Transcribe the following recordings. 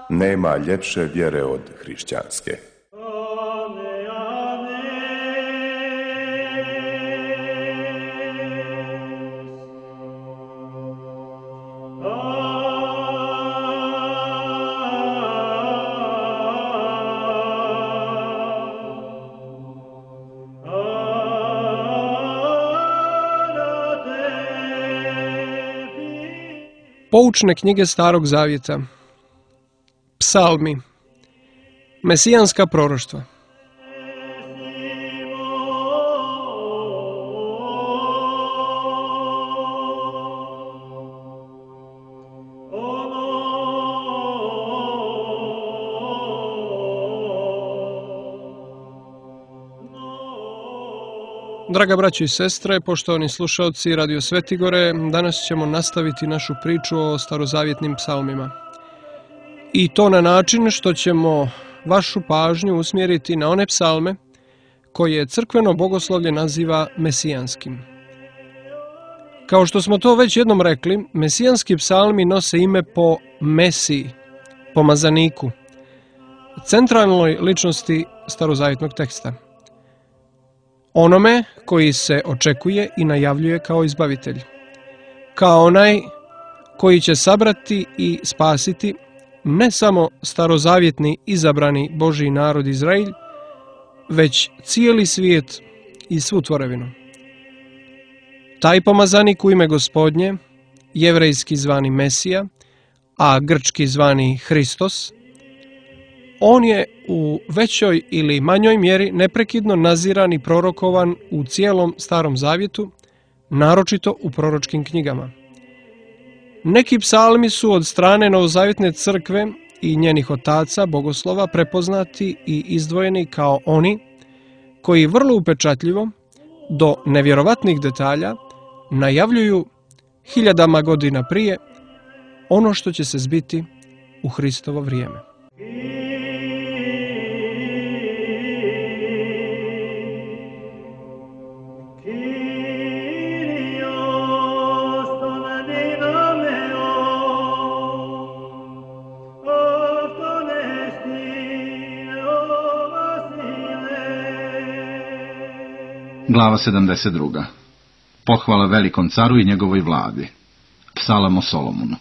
Nema ljepše vjere od hrišćanske. Poučne knjige Starog Zavjeta, Psalmi, Mesijanska proroštva. Draga braćo i sestre, poštovani slušalci Radio Svetigore, danas ćemo nastaviti našu priču o starozavjetnim psalmima. I to na način što ćemo vašu pažnju usmjeriti na one psalme koje crkveno bogoslovlje naziva mesijanskim. Kao što smo to već jednom rekli, mesijanski psalmi nose ime po Mesiji, pomazaniku, centralnoj ličnosti starozavjetnog teksta. Onome koji se očekuje i najavljuje kao izbavitelj, kao onaj koji će sabrati i spasiti ne samo starozavjetni izabrani Božji narod Izrael, već cijeli svijet i svu tvorevinu. Taj pomazanik u ime Gospodnje, jevrejski zvani Mesija, a grčki zvani Hristos, on je u većoj ili manjoj mjeri neprekidno naziran i prorokovan u cijelom Starom Zavjetu, naročito u proročkim knjigama. Neki psalmi su od strane Novozavjetne crkve i njenih otaca, bogoslova, prepoznati i izdvojeni kao oni koji vrlo upečatljivo, do nevjerovatnih detalja, najavljuju hiljadama godina prije ono što će se zbiti u Hristovo vrijeme. Glava 72. Pohvala velikom caru i njegovoj vladi. Psalam o Solomonu.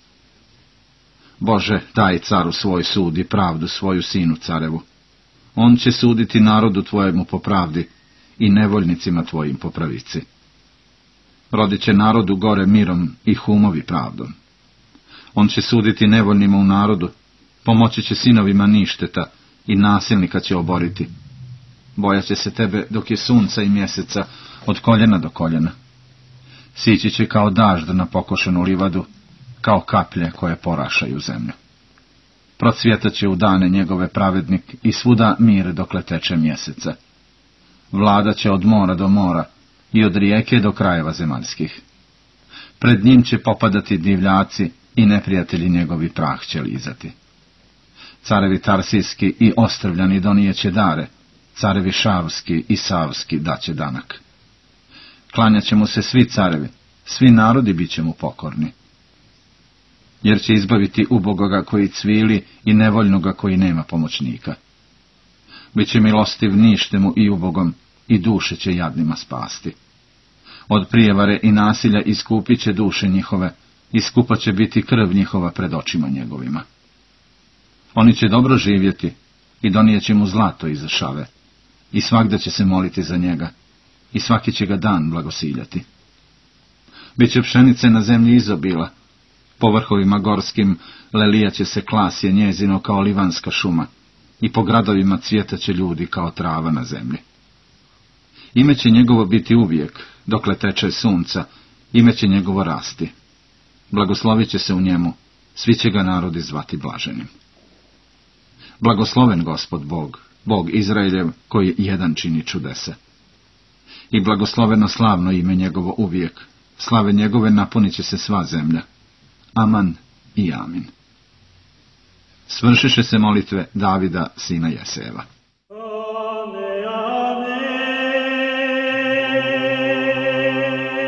Bože, daj caru svoj sud i pravdu svoju sinu carevu. On će suditi narodu tvojemu po pravdi i nevoljnicima tvojim po pravici. Rodit će narodu gore mirom i humovi pravdom. On će suditi nevoljnima u narodu, pomoći će sinovima ništeta i nasilnika će oboriti. Bojat će se tebe dok je sunca i mjeseca od koljena do koljena. Sići će kao dažd na pokošenu livadu, kao kaplje koje porašaju zemlju. Procvjetat će u dane njegove pravednik i svuda mir dokle teče mjeseca. Vlada će od mora do mora i od rijeke do krajeva zemaljskih. Pred njim će popadati divljaci i neprijatelji njegovi prah će lizati. Carevi tarsijski i ostrvljani donijeće dare, carevi šavski i savski daće danak. Klanjat će mu se svi carevi, svi narodi bit će mu pokorni. Jer će izbaviti ubogoga koji cvili i nevoljnoga koji nema pomoćnika. Biće milostiv ništemu i ubogom i duše će jadnima spasti. Od prijevare i nasilja iskupit će duše njihove, iskupa će biti krv njihova pred očima njegovima. Oni će dobro živjeti i donijet će mu zlato iza šave. I svagda će se moliti za njega, i svaki će ga dan blagosiljati. Biće pšenice na zemlji izobila, po vrhovima gorskim lelija će se klasje njezino kao livanska šuma, i po gradovima cvjetaće ljudi kao trava na zemlji. Ime će njegovo biti uvijek, dokle teče sunca, ime će njegovo rasti. Blagoslovit će se u njemu, svi će ga narodi zvati blaženim. Blagosloven Gospod Bog, Bog Izraeljev, koji jedan čini čudesa. I blagosloveno slavno ime njegovo uvijek, slave njegove napunit će se sva zemlja. Aman i amin. Svršiše se molitve Davida, sina Jeseva.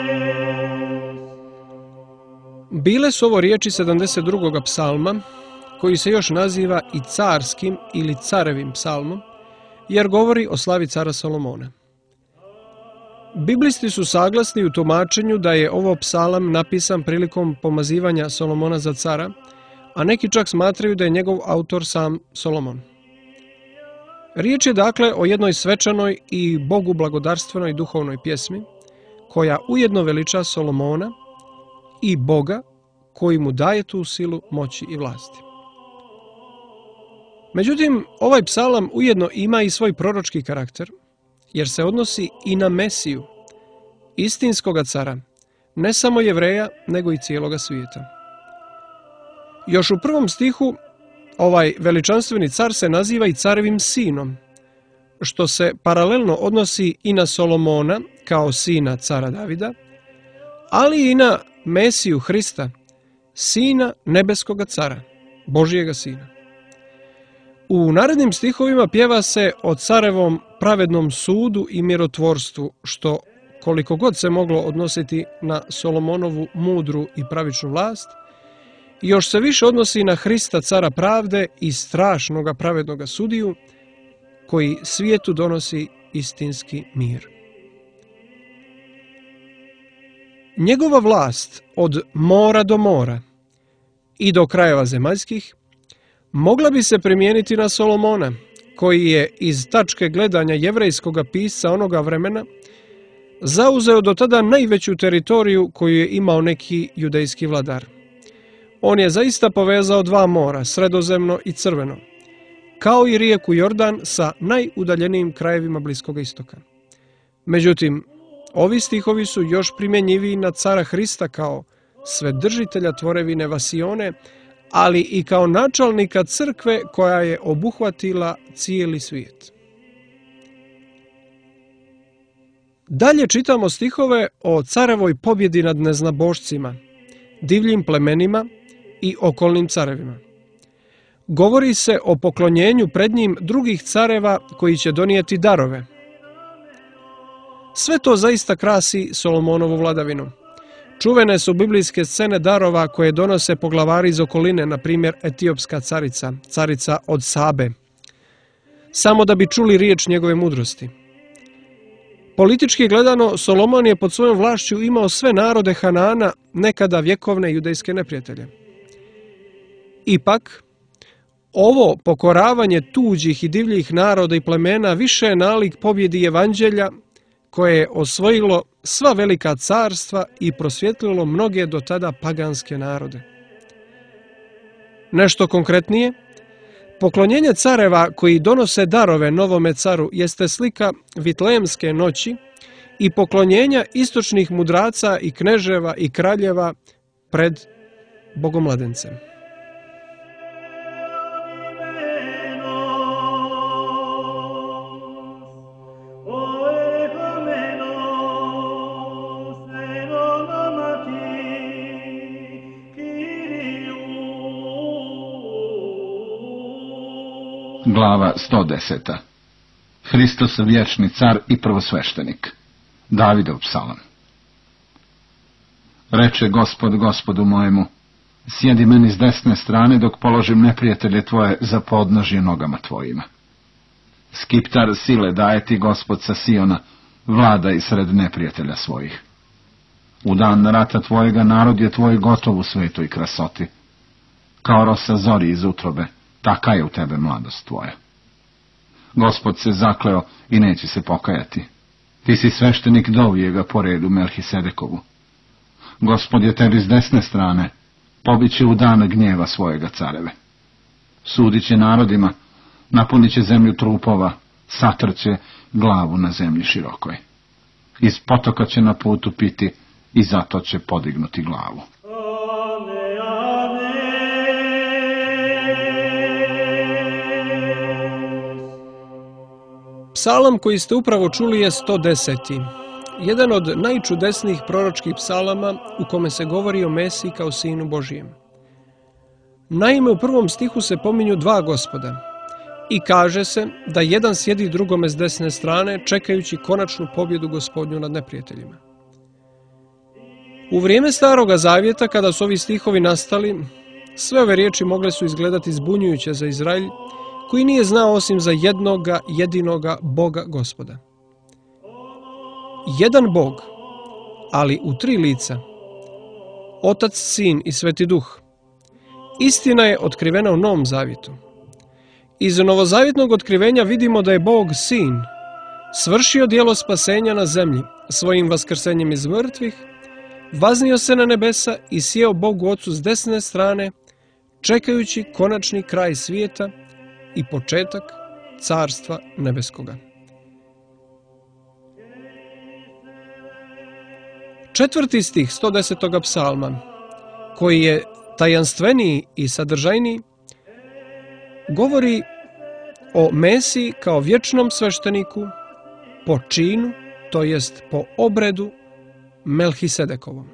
Bile su ovo riječi 72. psalma, koji se još naziva i carskim ili carevim psalmom, jer govori o slavi cara Solomona. Biblisti su saglasni u tumačenju da je ovo psalam napisan prilikom pomazivanja Solomona za cara, a neki čak smatraju da je njegov autor sam Solomon. Riječ je dakle o jednoj svečanoj i Bogu blagodarstvenoj duhovnoj pjesmi, koja ujedno veliča Solomona i Boga koji mu daje tu silu, moći i vlasti. Međutim, ovaj psalam ujedno ima i svoj proročki karakter, jer se odnosi i na Mesiju, istinskoga cara, ne samo Jevreja, nego i cijeloga svijeta. Još u 1. stihu ovaj veličanstveni car se naziva i carevim sinom, što se paralelno odnosi i na Solomona kao sina cara Davida, ali i na Mesiju Hrista, sina nebeskoga cara, Božijega sina. U narednim stihovima pjeva se o carevom pravednom sudu i mirotvorstvu, što koliko god se moglo odnositi na Solomonovu mudru i pravičnu vlast, još se više odnosi na Hrista cara pravde i strašnoga pravednoga sudiju, koji svijetu donosi istinski mir. Njegova vlast od mora do mora i do krajeva zemaljskih mogla bi se primijeniti na Solomona, koji je iz tačke gledanja jevrejskoga pisca onoga vremena zauzeo do tada najveću teritoriju koju je imao neki judejski vladar. On je zaista povezao 2 mora, Sredozemno i Crveno, kao i rijeku Jordan sa najudaljenijim krajevima Bliskoga istoka. Međutim, ovi stihovi su još primjenjiviji na cara Hrista kao svedržitelja tvorevine Vasione, ali i kao načelnika crkve koja je obuhvatila cijeli svijet. Dalje čitamo stihove o carevoj pobjedi nad neznabošcima, divljim plemenima i okolnim carevima. Govori se o poklonjenju pred njim drugih careva koji će donijeti darove. Sve to zaista krasi Solomonovu vladavinu. Čuvene su biblijske scene darova koje donose poglavari iz okoline, na primjer etiopska carica, carica od Sabe, samo da bi čuli riječ njegove mudrosti. Politički gledano, Solomon je pod svojom vlašću imao sve narode Hanaana, nekada vjekovne judejske neprijatelje. Ipak, ovo pokoravanje tuđih i divljih naroda i plemena više je nalik pobjedi evanđelja, koje je osvojilo sva velika carstva i prosvjetlilo mnoge do tada paganske narode. Nešto konkretnije, poklonjenje careva koji donose darove novome caru jeste slika Vitlejemske noći i poklonjenja istočnih mudraca i kneževa i kraljeva pred Bogomladencem. Glava 110. Hristos vječni car i prvosveštenik. Davidov psalam. Reče Gospod Gospodu mojemu, sjedi meni s desne strane dok položim neprijatelje tvoje za podnožje nogama tvojima. Skiptar sile daje ti Gospod sa Siona, vladaj sred neprijatelja svojih. U dan rata tvojega narod je tvoj gotov u svetoj krasoti. Kao rosa zori iz utrobe, taka je u tebe mladost tvoja. Gospod se zakleo i neće se pokajati. Ti si sveštenik dovijega po redu Melhisedekovu. Gospod je tebi s desne strane, pobiće u dan gnjeva svojega careve. Sudit će narodima, napunit će zemlju trupova, satrće glavu na zemlji širokoj. Iz potoka će na putu piti i zato će podignuti glavu. Psalam koji ste upravo čuli je 110. Jedan od najčudesnijih proročkih psalama u kome se govori o Mesiji kao Sinu Božijem. Naime, u 1. stihu se pominju 2 gospoda i kaže se da jedan sjedi drugome s desne strane čekajući konačnu pobjedu Gospodnju nad neprijateljima. U vrijeme Staroga Zavjeta, kada su ovi stihovi nastali, Sve ove riječi mogle su izgledati zbunjujuće za Izraelj, koji nije znao osim za jednoga jedinoga Boga Gospoda. Jedan Bog, ali u 3 lica, Otac, Sin i Sveti Duh. Istina je otkrivena u Novom Zavjetu. Iz novozavjetnog otkrivenja vidimo da je Bog Sin svršio djelo spasenja na zemlji svojim vaskrsenjem iz mrtvih, vaznio se na nebesa i sjeo Bogu Ocu s desne strane, čekajući konačni kraj svijeta i početak Carstva nebeskoga. 4. stih 110. psalma, koji je tajanstveniji i sadržajniji, govori o Mesiji kao vječnom svešteniku po činu, to jest po obredu Melhisedekovom.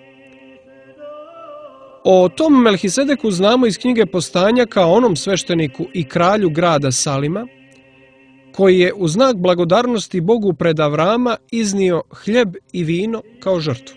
O tom Melhisedeku znamo iz knjige Postanja kao onom svešteniku i kralju grada Salima, koji je u znak blagodarnosti Bogu pred Avrama iznio hljeb i vino kao žrtvu.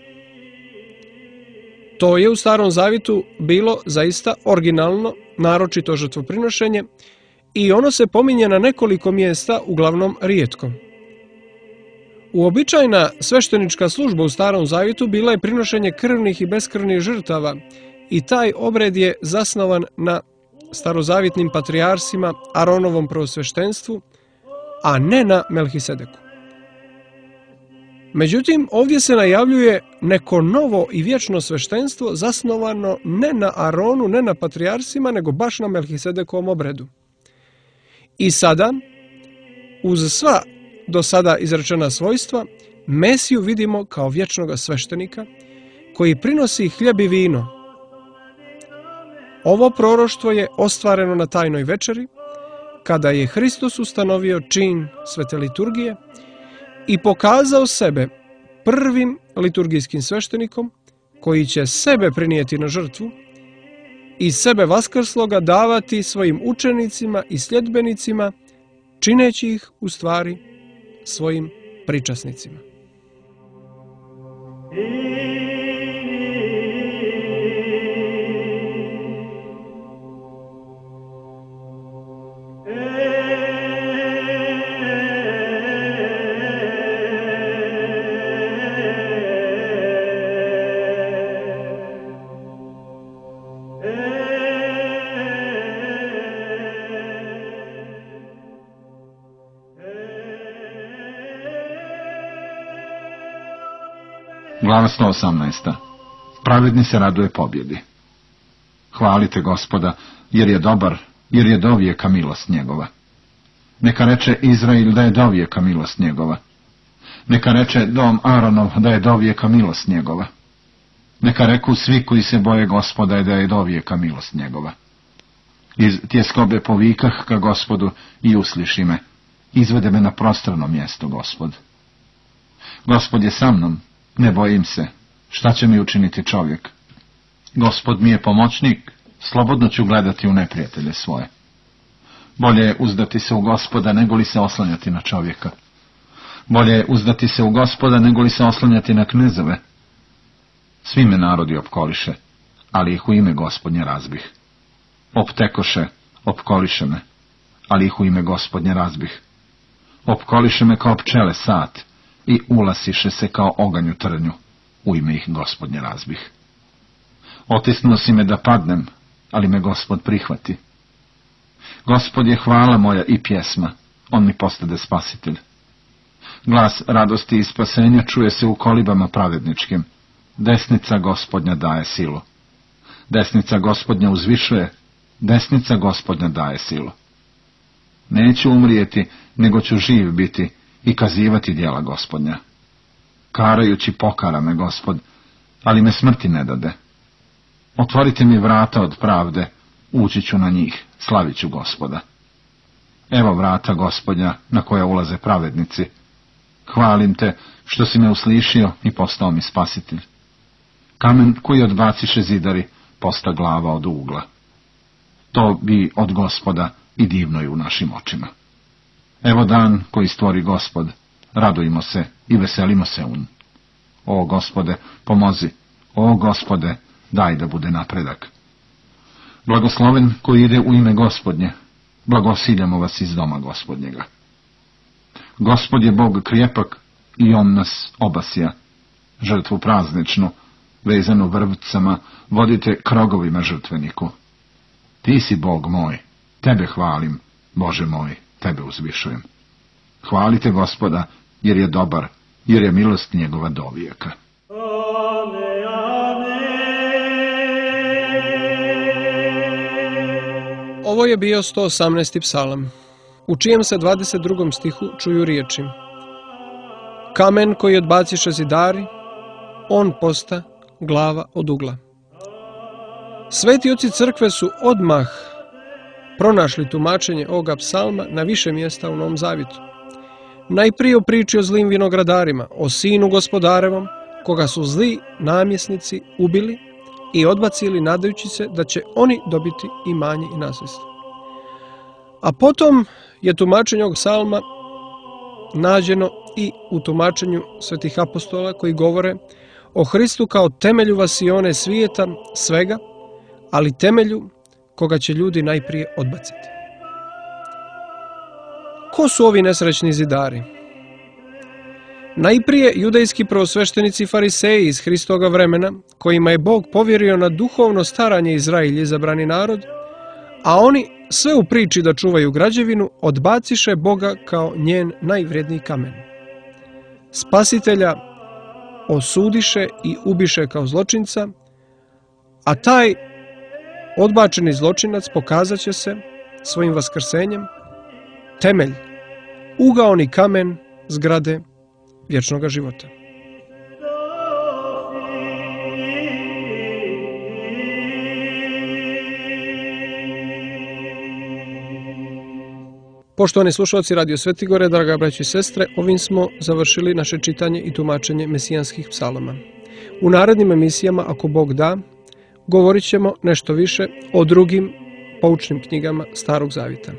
To je u Starom Zavjetu bilo zaista originalno, naročito žrtvoprinošenje, i ono se pominje na nekoliko mjesta, uglavnom rijetko. Uobičajena sveštenička služba u Starom Zavjetu bila je prinošenje krvnih i beskrvnih žrtava i taj obred je zasnovan na starozavjetnim patrijarsima, Aronovom prvosveštenstvu, a ne na Melhisedeku. Međutim, ovdje se najavljuje neko novo i vječno sveštenstvo zasnovano ne na Aronu, ne na patrijarsima, nego baš na Melhisedekovom obredu. I sada, uz sva do sada izrečena svojstva, Mesiju vidimo kao vječnoga sveštenika koji prinosi hljeb i vino. Ovo proroštvo je ostvareno na tajnoj večeri, kada je Hristos ustanovio čin svete liturgije i pokazao sebe prvim liturgijskim sveštenikom koji će sebe prinijeti na žrtvu i sebe vaskrsloga davati svojim učenicima i sljedbenicima, čineći ih u stvari svojim pričasnicima. Glava 118. Pravedni se raduje pobjedi. Hvalite Gospoda, jer je dobar, jer je dovijeka milost njegova. Neka reče Izrael da je dovijeka milost njegova. Neka reče dom Aronov da je dovijeka milost njegova. Neka reku svi koji se boje Gospoda da je dovijeka milost njegova. Iz tjeskobe povikah ka Gospodu i usliši me. Izvede me na prostrano mjesto, Gospod. Gospod je sa mnom, ne bojim se. Šta će mi učiniti čovjek? Gospod mi je pomoćnik, slobodno ću gledati u neprijatelje svoje. Bolje je uzdati se u Gospoda nego li se oslanjati na čovjeka. Bolje je uzdati se u Gospoda nego li se oslanjati na knezove. Svi me narodi opkoliše, ali ih u ime Gospodnje razbih. Optekoše, opkoliše me, ali ih u ime Gospodnje razbih. Opkoliše me kao pčele sat i ulasiše se kao oganj u trnju, u ime ih Gospodnje razbih. Otisnuo si me da padnem, ali me Gospod prihvati. Gospod je hvala moja i pjesma, on mi postade spasitelj. Glas radosti i spasenja čuje se u kolibama pravedničkim. Desnica Gospodnja daje silu. Desnica Gospodnja uzvišuje, desnica Gospodnja daje silu. Neću umrijeti, nego ću živ biti i kazivati djela Gospodnja. Karajući pokara me Gospod, ali me smrti ne dade. Otvorite mi vrata od pravde, ući ću na njih, slavit ću Gospoda. Evo vrata Gospodnja na koja ulaze pravednici. Hvalim te što si me uslišio i postao mi spasitelj. Kamen koji odbaciše zidari posta glava od ugla. To bi od Gospoda i divno je u našim očima. Evo dan koji stvori Gospod, radujmo se i veselimo se un. O Gospode, pomozi, o Gospode, daj da bude napredak. Blagosloven koji ide u ime Gospodnje, blagosiljamo vas iz doma Gospodnjega. Gospod je Bog krijepak i on nas obasja. Žrtvu prazničnu, vezanu vrpcama, vodite krogovima žrtveniku. Ti si Bog moj, tebe hvalim, Bože moj, tebe uzvišujem. Hvalite Gospoda, jer je dobar, jer je milost njegova dovijeka. Ovo je bio 118. psalam, u čijem se 22. stihu čuju riječi: Kamen koji odbaciše zidari, on posta glava od ugla. Sveti oci crkve su odmah pronašli tumačenje ovoga psalma na više mjesta u Novom Zavjetu. Najprije o priči o zlim vinogradarima, o sinu gospodarevom, koga su zli namjesnici ubili i odbacili nadajući se da će oni dobiti imanje i nasljedstvo. A potom je tumačenje ovog psalma nađeno i u tumačenju svetih apostola koji govore o Hristu kao temelju vasione svijeta svega, ali temelju koga će ljudi najprije odbaciti. Ko su ovi nesrećni zidari? Najprije judejski prvosveštenici fariseji iz Hristoga vremena, kojima je Bog povjerio na duhovno staranje Izrailj, izabrani narod, a oni sve u priči da čuvaju građevinu odbaciše Boga kao njen najvredniji kamen. Spasitelja osudiše i ubiše kao zločinca, a taj odbačeni zločinac pokazat će se svojim vaskrsenjem temelj, ugaoni kamen zgrade vječnoga života. Poštovani slušalci Radio Svetigore, draga braćo i sestre, ovim smo završili naše čitanje i tumačenje mesijanskih psalama. U narednim emisijama, ako Bog da, govorit ćemo nešto više o drugim poučnim knjigama Starog Zavjeta.